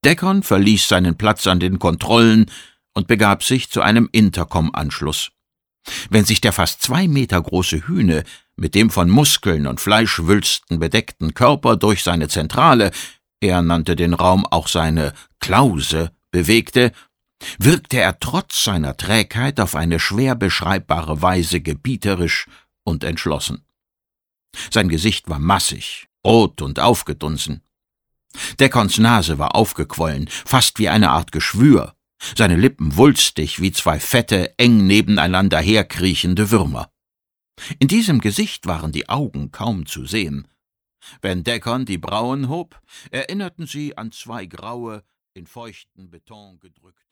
Deckon verließ seinen Platz an den Kontrollen und begab sich zu einem Intercom-Anschluss. Wenn sich der fast 2 Meter große Hühne mit dem von Muskeln und Fleischwülsten bedeckten Körper durch seine Zentrale, er nannte den Raum auch seine Klause, bewegte, wirkte er trotz seiner Trägheit auf eine schwer beschreibbare Weise gebieterisch und entschlossen. Sein Gesicht war massig, rot und aufgedunsen. Deckons Nase war aufgequollen, fast wie eine Art Geschwür, seine Lippen wulstig wie 2 fette, eng nebeneinander herkriechende Würmer. In diesem Gesicht waren die Augen kaum zu sehen. Wenn Deckon die Brauen hob, erinnerten sie an 2 graue, in feuchten Beton gedrückte